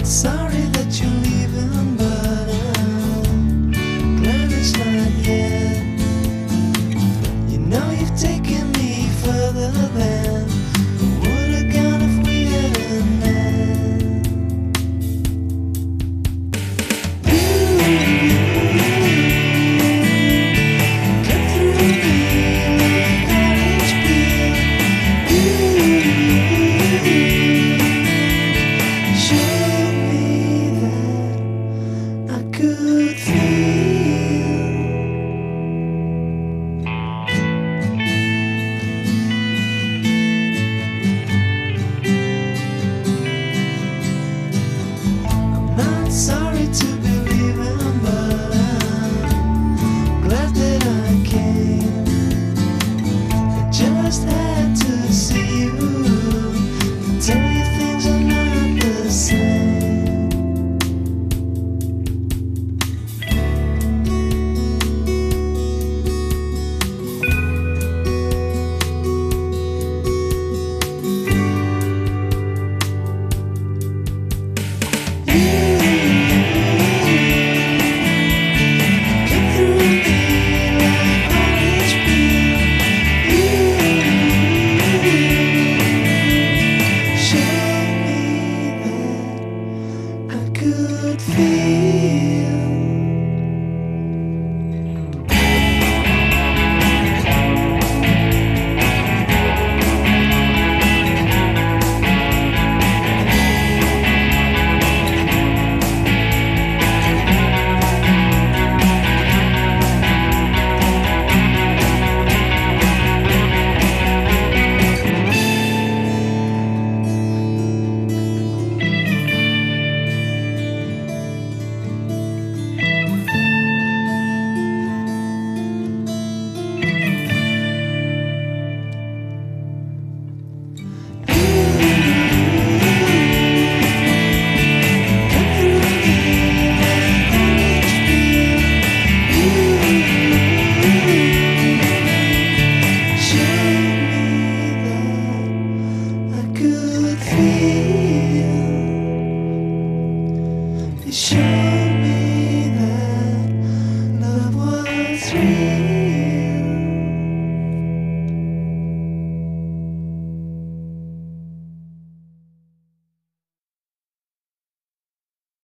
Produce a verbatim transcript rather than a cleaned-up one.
sorry that you're leaving, but I'm glad it's not yet. You know you've taken me further than I would have gone if we hadn't met. You cut through me like orange peel. You showed me that I could feel. I'm not sorry to be leaving, but I'm glad that I came. I just had to see you, to tell you things are not the same.